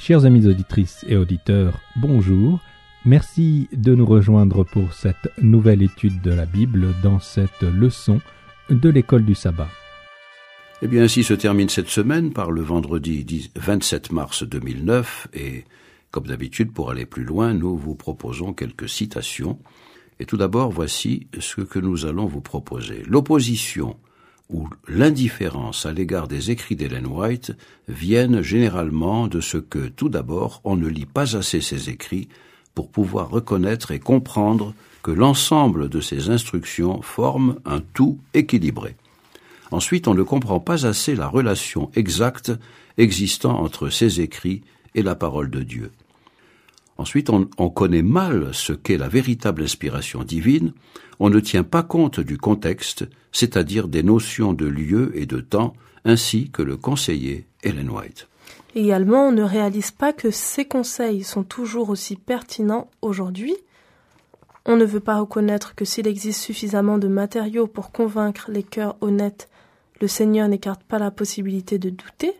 Chers amis auditrices et auditeurs, bonjour. Merci de nous rejoindre pour cette nouvelle étude de la Bible dans cette leçon de l'école du sabbat. Eh bien, ainsi se termine cette semaine par le vendredi 27 mars 2009 et, comme d'habitude, pour aller plus loin, nous vous proposons quelques citations. Et tout d'abord, voici ce que nous allons vous proposer. L'opposition ou l'indifférence à l'égard des écrits d'Ellen White viennent généralement de ce que, tout d'abord, on ne lit pas assez ces écrits pour pouvoir reconnaître et comprendre que l'ensemble de ces instructions forme un tout équilibré. Ensuite, on ne comprend pas assez la relation exacte existant entre ces écrits et la parole de Dieu. Ensuite, on connaît mal ce qu'est la véritable inspiration divine, on ne tient pas compte du contexte, c'est-à-dire des notions de lieu et de temps, ainsi que le conseiller Ellen White. Également, on ne réalise pas que ces conseils sont toujours aussi pertinents aujourd'hui. On ne veut pas reconnaître que s'il existe suffisamment de matériaux pour convaincre les cœurs honnêtes, le Seigneur n'écarte pas la possibilité de douter.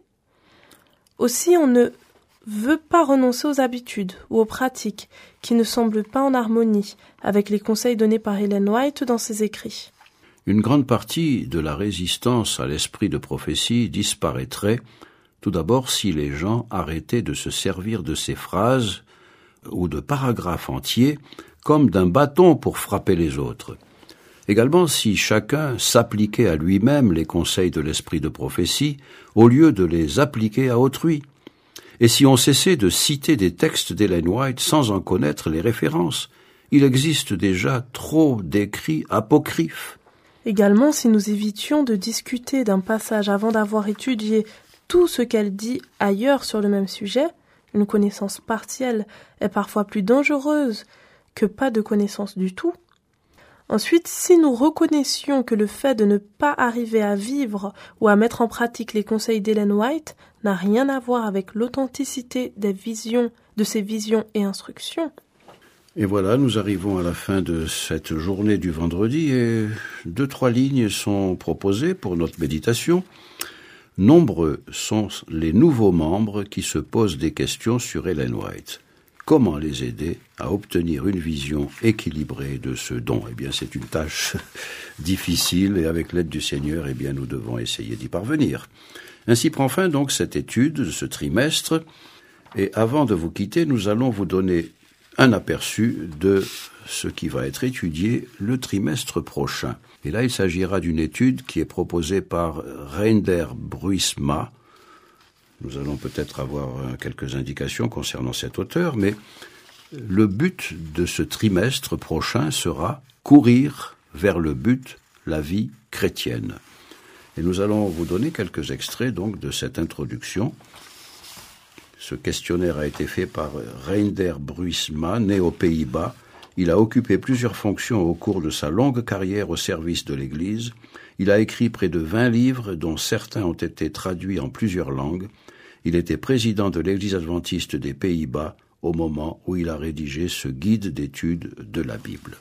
Aussi, on ne veut pas renoncer aux habitudes ou aux pratiques qui ne semblent pas en harmonie avec les conseils donnés par Ellen White dans ses écrits. Une grande partie de la résistance à l'esprit de prophétie disparaîtrait, tout d'abord si les gens arrêtaient de se servir de ces phrases ou de paragraphes entiers comme d'un bâton pour frapper les autres. Également si chacun s'appliquait à lui-même les conseils de l'esprit de prophétie au lieu de les appliquer à autrui. Et si on cessait de citer des textes d'Ellen White sans en connaître les références, il existe déjà trop d'écrits apocryphes. Également, si nous évitions de discuter d'un passage avant d'avoir étudié tout ce qu'elle dit ailleurs sur le même sujet, une connaissance partielle est parfois plus dangereuse que pas de connaissance du tout. Ensuite, si nous reconnaissions que le fait de ne pas arriver à vivre ou à mettre en pratique les conseils d'Ellen White n'a rien à voir avec l'authenticité de ses visions et instructions. Et voilà, nous arrivons à la fin de cette journée du vendredi et 2-3 lignes sont proposées pour notre méditation. Nombreux sont les nouveaux membres qui se posent des questions sur Ellen White. Comment les aider à obtenir une vision équilibrée de ce don ? Eh bien, c'est une tâche difficile et avec l'aide du Seigneur, eh bien, nous devons essayer d'y parvenir. Ainsi prend fin donc cette étude de ce trimestre et avant de vous quitter, nous allons vous donner un aperçu de ce qui va être étudié le trimestre prochain. Et là, il s'agira d'une étude qui est proposée par Reinder Bruisma. Nous allons peut-être avoir quelques indications concernant cet auteur, mais le but de ce trimestre prochain sera courir vers le but, la vie chrétienne. Et nous allons vous donner quelques extraits donc de cette introduction. Ce questionnaire a été fait par Reinder Bruisma, né aux Pays-Bas. Il a occupé plusieurs fonctions au cours de sa longue carrière au service de l'Église. Il a écrit près de 20 livres, dont certains ont été traduits en plusieurs langues. Il était président de l'Église adventiste des Pays-Bas au moment où il a rédigé ce guide d'études de la Bible.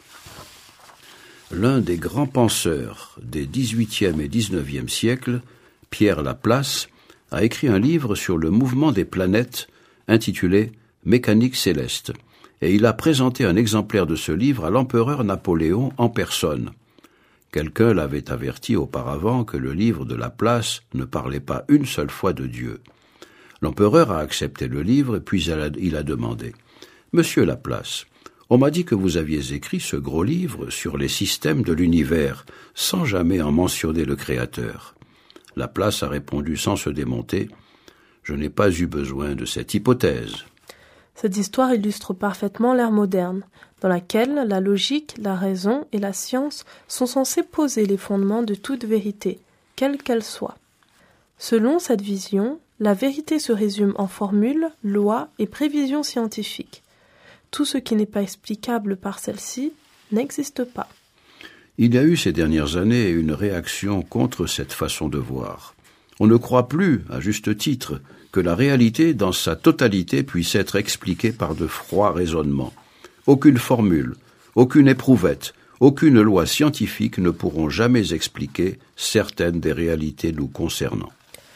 L'un des grands penseurs des XVIIIe et XIXe siècles, Pierre Laplace, a écrit un livre sur le mouvement des planètes intitulé « Mécanique céleste » et il a présenté un exemplaire de ce livre à l'empereur Napoléon en personne. Quelqu'un l'avait averti auparavant que le livre de Laplace ne parlait pas une seule fois de Dieu. L'empereur a accepté le livre, puis il a demandé « Monsieur Laplace, on m'a dit que vous aviez écrit ce gros livre sur les systèmes de l'univers, sans jamais en mentionner le Créateur. » Laplace a répondu sans se démonter « Je n'ai pas eu besoin de cette hypothèse. » Cette histoire illustre parfaitement l'ère moderne, dans laquelle la logique, la raison et la science sont censées poser les fondements de toute vérité, quelle qu'elle soit. Selon cette vision, la vérité se résume en formules, lois et prévisions scientifiques. Tout ce qui n'est pas explicable par celle-ci n'existe pas. Il y a eu ces dernières années une réaction contre cette façon de voir. On ne croit plus, à juste titre, que la réalité dans sa totalité puisse être expliquée par de froids raisonnements. Aucune formule, aucune éprouvette, aucune loi scientifique ne pourront jamais expliquer certaines des réalités nous concernant.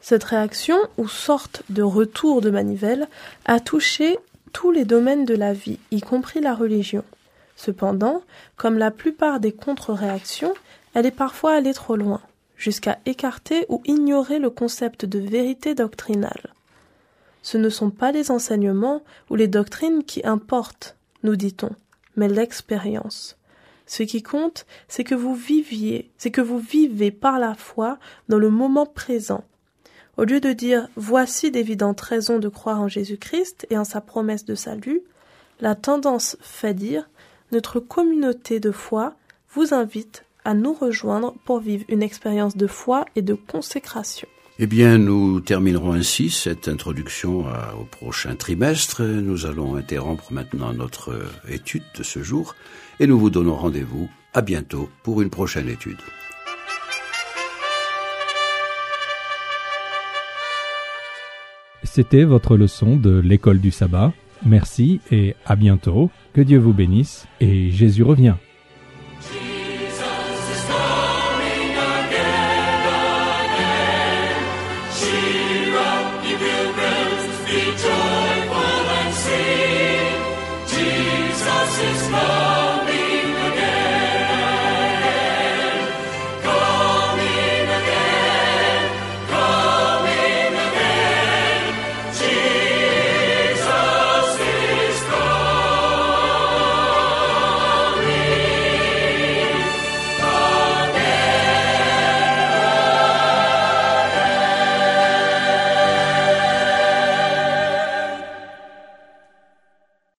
Cette réaction, ou sorte de retour de manivelle, a touché tous les domaines de la vie, y compris la religion. Cependant, comme la plupart des contre-réactions, elle est parfois allée trop loin, jusqu'à écarter ou ignorer le concept de vérité doctrinale. Ce ne sont pas les enseignements ou les doctrines qui importent, nous dit-on, mais l'expérience. Ce qui compte, c'est que vous vivez par la foi dans le moment présent. Au lieu de dire « voici d'évidentes raisons de croire en Jésus-Christ et en sa promesse de salut », la tendance fait dire « notre communauté de foi vous invite à nous rejoindre pour vivre une expérience de foi et de consécration. » Eh bien, nous terminerons ainsi cette introduction au prochain trimestre. Nous allons interrompre maintenant notre étude de ce jour et nous vous donnons rendez-vous à bientôt pour une prochaine étude. C'était votre leçon de l'école du sabbat. Merci et à bientôt. Que Dieu vous bénisse et Jésus revient. Be joyful and sing, Jesus is Lord.